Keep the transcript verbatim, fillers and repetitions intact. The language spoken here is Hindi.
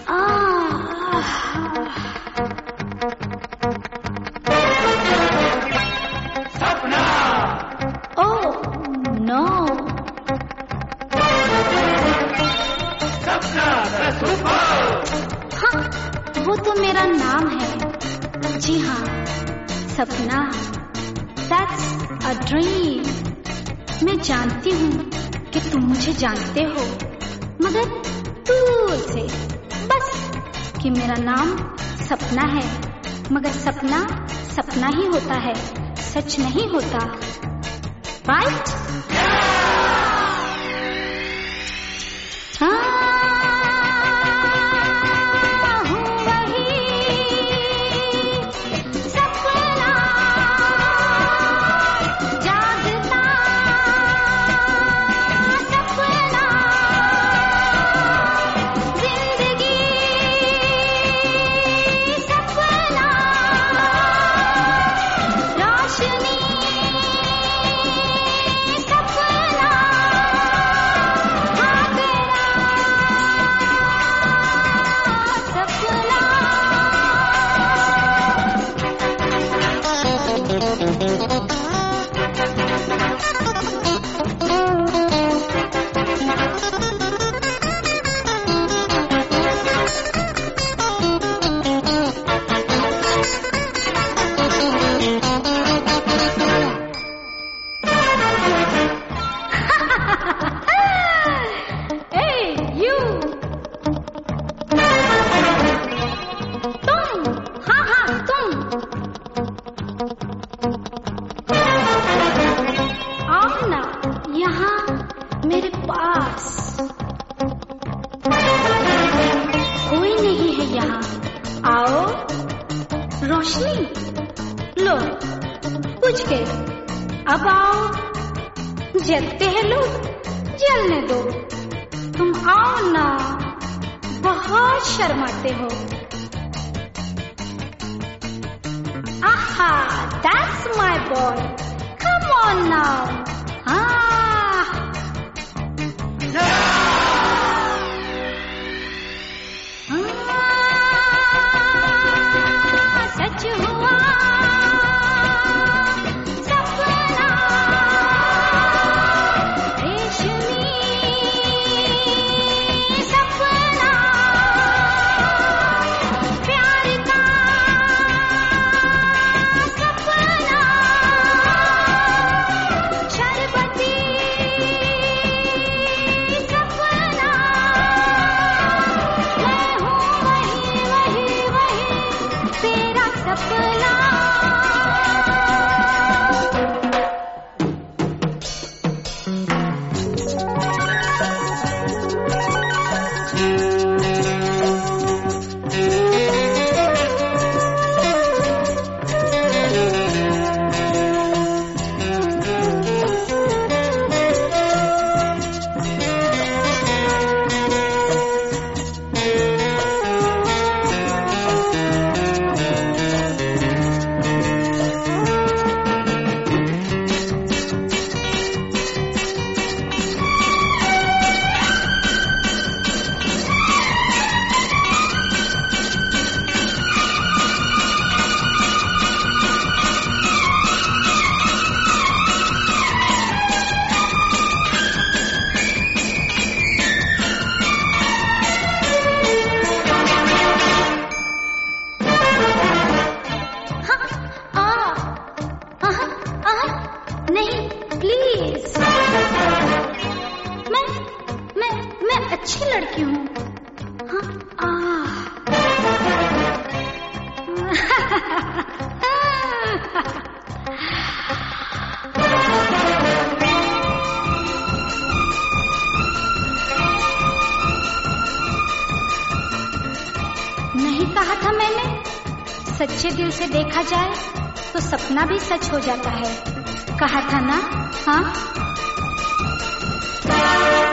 सपना। Oh no. Sapna the super. हाँ, वो तो मेरा नाम है। जी हाँ, सपना। That's a dream। मैं जानती हूँ कि तुम मुझे जानते हो, मगर दूर से, बस कि मेरा नाम सपना है। मगर सपना सपना ही होता है, सच नहीं होता। राइट? हाँ, हूँ वही सपना जागता सपना, जिंदगी सपना, रोशनी सपना, हाँ तेरा Hey, you! तुम, हाँ हाँ तुम, आओ ना यहाँ मेरे पास। कोई नहीं है यहाँ, आओ। रोशनी लो, बुझ गए, अब आओ। जलते हैं लोग, जलने दो। तुम आओ ना, बहुत शर्माते हो। आहा, that's my boy. Come on now. हाँ, हाँ, सच हुआ सपना, रेशमी सपना, प्यार का सपना, शरबती सपना, मैं हूँ वही वही वही तेरा सपना। नहीं प्लीज, मैं मैं मैं अच्छी लड़की हूँ। हाँ, नहीं कहा था मैंने, सच्चे दिल से देखा जाए तो सपना भी सच हो जाता है। कहा था ना? हाँ।